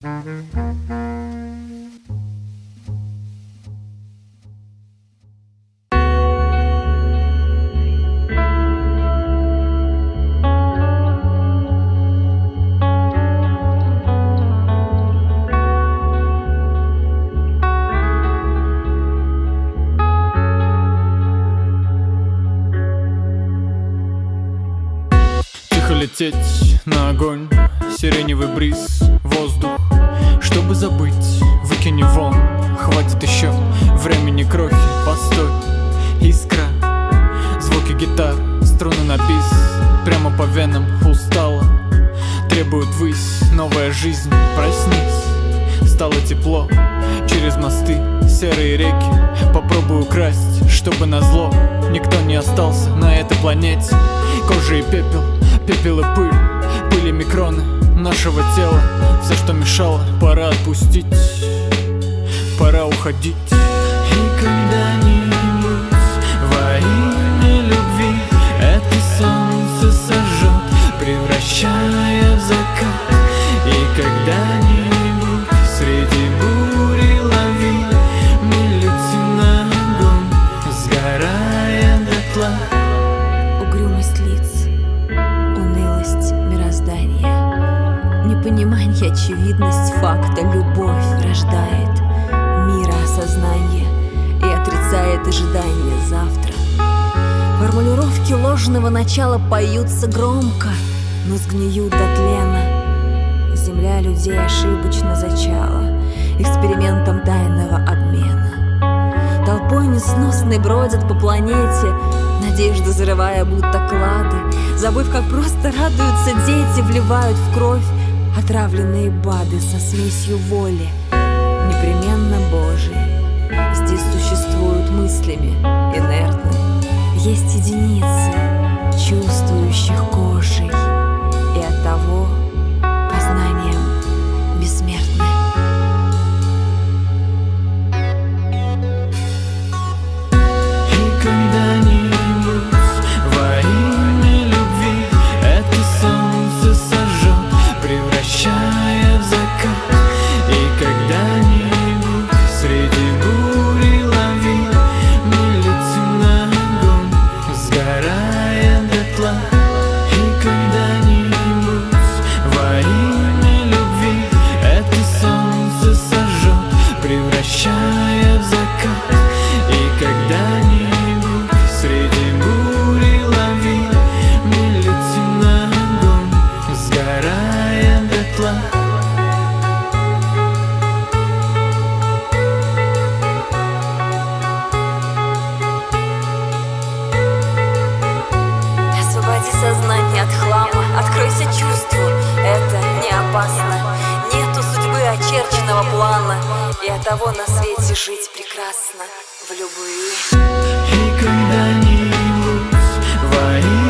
Лететь на огонь, сиреневый бриз, воздух. Чтобы забыть, выкини вон. Хватит еще времени крохи. Постой, искра. Звуки гитар, струны на бис. Прямо по венам устала. Требует ввысь, новая жизнь. Проснись, стало тепло. Через мосты, серые реки. Попробую красть, чтобы назло никто не остался на этой планете. Кожа и пепел, пепел и пыль, пыль и микроны нашего тела. Все, что мешало, пора отпустить, пора уходить. И когда-нибудь во имя любви это солнце сожжет, превращая в закат. И когда-нибудь среди бури лавин мы летим на огонь, сгорая дотла. Угрюмость лиц, унылость мироздания, непонимание, очевидность факта. Любовь рождает мироосознание и отрицает ожидание завтра. Формулировки ложного начала поются громко, но сгниют до тлена. Земля людей ошибочно зачала экспериментом тайного обмена. Толпой несносной бродят по планете, надежды зарывая будто клады. Забыв, как просто радуются дети, вливают в кровь отравленные БАДы со смесью воли непременно Божией. Здесь существуют мыслями инертны. Есть единицы, чувствующих кожей, и оттого познанием бессмертны. И когда-нибудь во имя любви это солнце сожжет, превращая в закат. И когда-нибудь среди бури лавин мы летим на огонь, сгорая дотла. И когда-нибудь во имя любви это солнце сожжет, превращая в закат. И когда-нибудь среди бури лавин мы летим на огонь, сгорая дотла. Освободи сознание от хлама, откройся чувству, это не опасно. Нету судьбы очерченного плана, и оттого на свете жить прекрасно в любви. И когда-нибудь во имя